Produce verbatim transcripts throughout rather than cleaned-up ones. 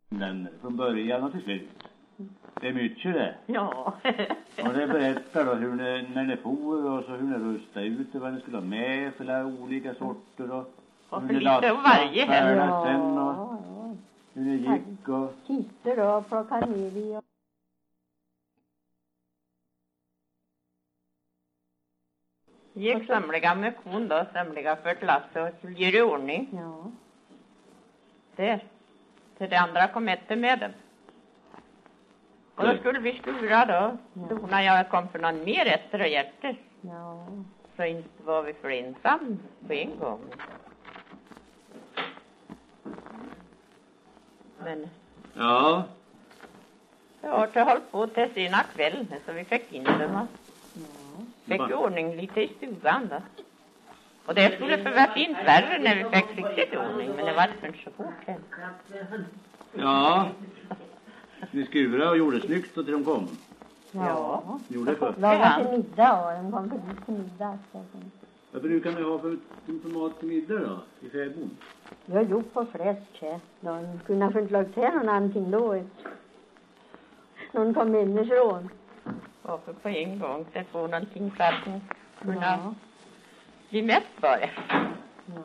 Den från början och till slut. Det är mycket det. Ja. Och det berättar då hur ni, när ni for och så hur ni rustade ut och vad ni skulle ha med för där olika sorter och, och hur för ni lite av varje hem. ja, sen och hur ni gick och... Kister då, plockade ner i och... Gick samliga med kon då, samliga för Lasse och skulle göra i ordning. Ja. Där. Till det andra kom inte med dem. Och då skulle vi skura då. Ja. Då när jag kom för någon mer efter och hjärter. Ja. Så inte var vi för ensam på en gång. Men Ja. det var till håll på till sena kväll så vi fick in dem. Ja. Fick i ordning lite i stugan då. Och det skulle för vara fint värre när vi fick riktigt i ordning. Men det var inte så fort än. Ja. Ni skurade och gjorde snyggt så till de kom. Ja. Gjorde det först. Lagade till middag och den kom förbi till middag. Vad brukar ni ha för, för mat till middag då? I fäbon? Vi har gjort på fläsk. De kunde få inte lagt till någon annan då. Någon kom inifrån. Och för på en gång så få någonting för att kunna Ja. bli mätt bara. Ja.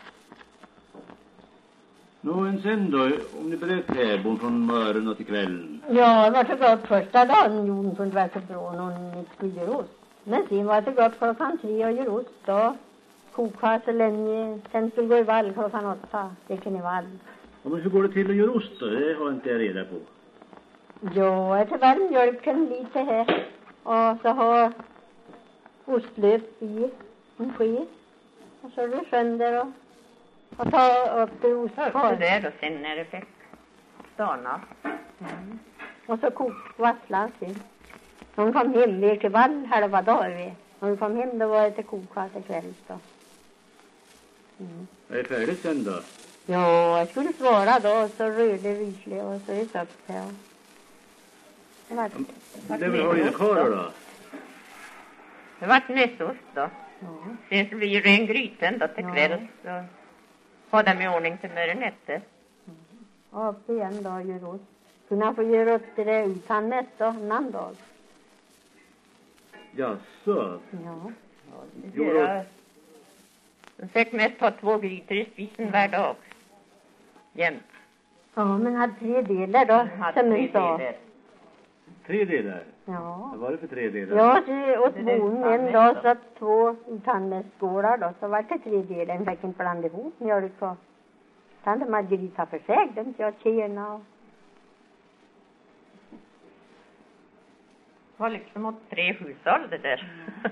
Nå, en sen då, om ni berättar fäbon från morgonen till kvällen. Ja, det var så gott första dagen. Jorden kunde vara så bra någon inte skulle göra ost. Men sen var det gott klockan tre och göra ost då. Koka så länge. Sen skulle gå i vall klockan åtta. Det kan i vall. Ja, men hur går det till att göra ost då? Det har inte jag reda på. Ja, jag tar varm mjölken lite här. Och så har ostlöp i en ske. Och så är det sönder och, och ta upp det ostkvar. Så där och sen när det fick stana. Mm. Och så kok vattlar sen. De kom hem, vi till vall halva dagar vi. När de kom hem då var det till koka till kväll då. Mm. Är det färdigt sen då? Ja, jag skulle svara då så rörde rysligt och så är det upp här. Det var Det vill ha dina kvar då? Det var nästost då. ja. Sen så blir det en gryten då till Ja. kväll. Så ha dem i ordning till morgonätter. Och upp igen då gör ost. Kunna få göra upp till det utan nätt då, en annan dag. Jaså? Ja. Jo, Ja. De fick mest ha två grytor i spisen var dag. Jämt. Ja, men hade tre delar då, Hade som tre en sa. delar. Tre delar? Ja. Vad var det för tre delar? Ja, så åt Det är bonden fan en dag då. så att två tandmässkålar då, så var det tre delar. En fick inte blanda ihop mjölk och tante Margarita för sig, den så jag tjena och... Det var liksom åt tre hushåll det där.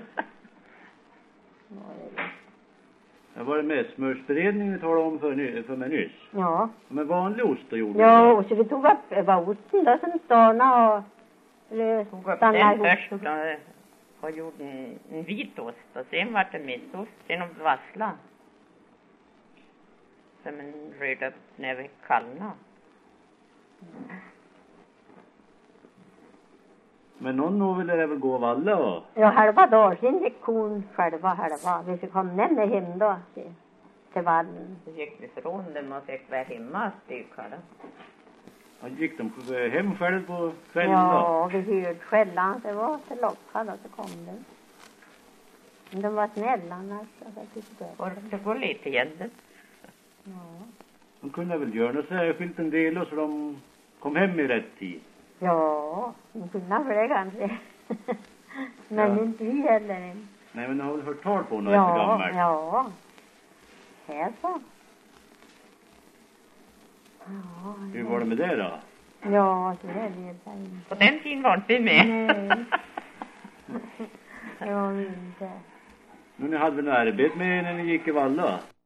Det var det med smörsberedning vi talade om för, ny, för mig nyss. Ja. Med vanlig ost då gjorde Ja, vi och så vi tog upp, det var osten då som stannade och... Eller Tog upp stannade den ihop. först och, och gjorde en, en vit ost. Och sen var det mistost. Sen om vassla. Som en röd upp när vi kallna. Men någon nog ville det väl gå av alla då? Ja, halva dagen sen gick kon själva halva. Vi fick komma nämna hem då till, till vallen. Så gick vi från dem och fick vara hemma och styka då. Ja, gick de hem själv på kvällen Ja, vi hörde skällan. Det var så lockad och så kom den. Men de var snälla annars. Så jag tyckte det. Och det går lite igen. Ja. De kunde väl göra något särskilt en del och så de kom hem i rätt tid. Ja, de kunde för det kanske. Men Ja. inte vi heller. Nej, men de har väl hört tal på något Ja, så gammalt. ja. Här så. Ja, Hur var det med det då? ja, så är det där inne. På den tiden var inte vi med. Nej. Det var vi inte. Men ni hade väl arbete med när ni gick i valla?